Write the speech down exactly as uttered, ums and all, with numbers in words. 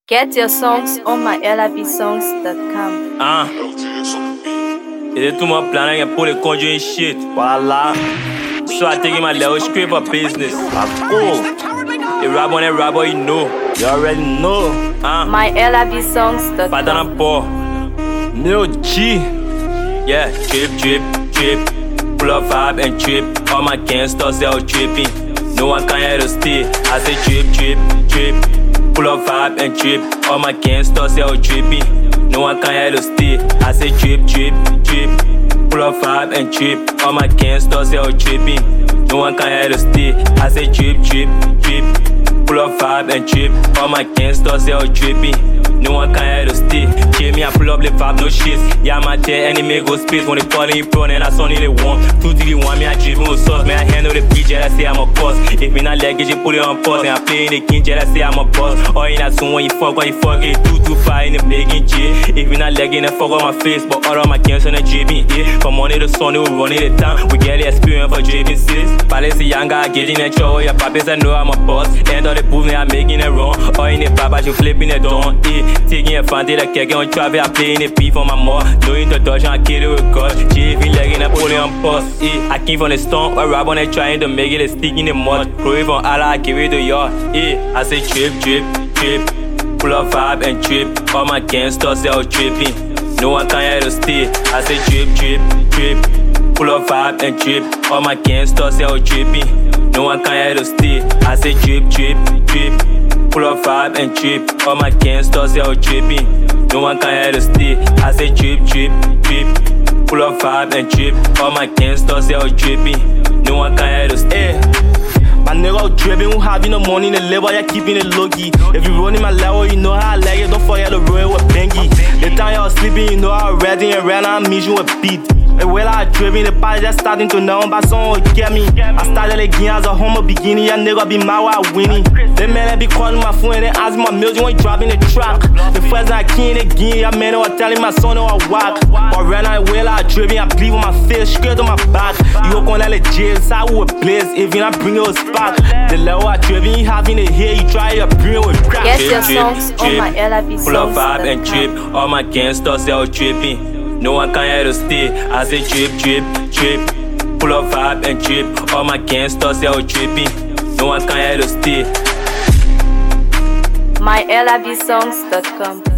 Get your songs on my L I B songs dot com. Ah, il est tout mon plan pour les conduire shit. Voilà. So I take my little script for business. Ah, cool. You rap on it, rapper, you know. You already know. Ah, my L I B songs dot com. pas dans la peau. No G. Yeah, trip, trip, trip. Pull up vibe and trip. All my gangsters, they all tripping. No one can hear the stay. I say trip, trip, trip. Pull up vibe and trip. All my gangsters, they all tripping. No one can hear the stay. I say trip, trip, trip. Pull up vibe and trip. All my gangsters, they all tripping. No one can hear the stay. I say trip, trip, trip. Pull up vibe and trip. All my gangsters, they all tripping. No one can hear the stay. Give me a pull up the vibe, no shit. Yeah, my dead enemy go space. When they calling you pro, and I saw they want. Two to the one, me I driven with sauce. Man, I handle the beat, yeah, I say I'm a boss. If me not like it, you put it on pause. And I play in the king, yeah, I say I'm a boss. Or in that soon when you fuck, when you fuck it. Two to five in the making J. If me not like it, then fuck on my face. But all of my games on the J B A. From money to Sunday, we running the town. We get the experience for J B six. Palace the young guy getting in trouble. Your papas, I know I'm a boss. End of the booth, me I'm making it wrong. Or in the papa, you flipping it down. Taking a fancy like kicking on travel, I play in the beef on my mom. No introduction, I kill it with God. J V legging and pulling on post. Eh, I came from the stone, where rap on it trying to make it a stick in the mud. Prove on Allah, I give it to y'all. Eh, I say trip, trip, trip. Pull up vibe and trip. All my gangsters, they all tripping. No one can hear the stay. I say trip, trip, trip. Pull up vibe and trip. All my gangsters, they all tripping. No one can hear the stay. I say trip, trip, trip. Pull up vibe and trip. All my gangsters, they all tripping. No one can hear the stay. I say trip, trip, trip. Pull up vibe and trip. All my gangsters, they all tripping. No one can hear the stay. My nigga out dripping, who having the money in the label, yeah, keeping it low-key. If you running my level, you know how I like it. Don't forget the road with Bengi. The time y'all sleeping, you know how ready and ran out, meet you with beat. And while I dripping, the party just starting to know, but someone will get me. I started again as a humble beginning, yeah, nigga be mad while winning. The man that be calling my phone and they ask my music when dropping the track. The first I came again, yeah, man, they were telling my son they were whack. But right now, while I dripping, I bleed on my face, straight on my back. You walk on that jail, so I will blaze, if you not bring your spark. The level I dripping, you having it here, you try your brain with crack. Get your songs on my L I B songs pull up dot com. vibe and trip. All my gangsters, they all tripping. No one can hear the stay. I say trip, trip, trip. Pull up vibe and trip. All my gangsters, they all tripping. No one can hear the stay. my L I B songs dot com.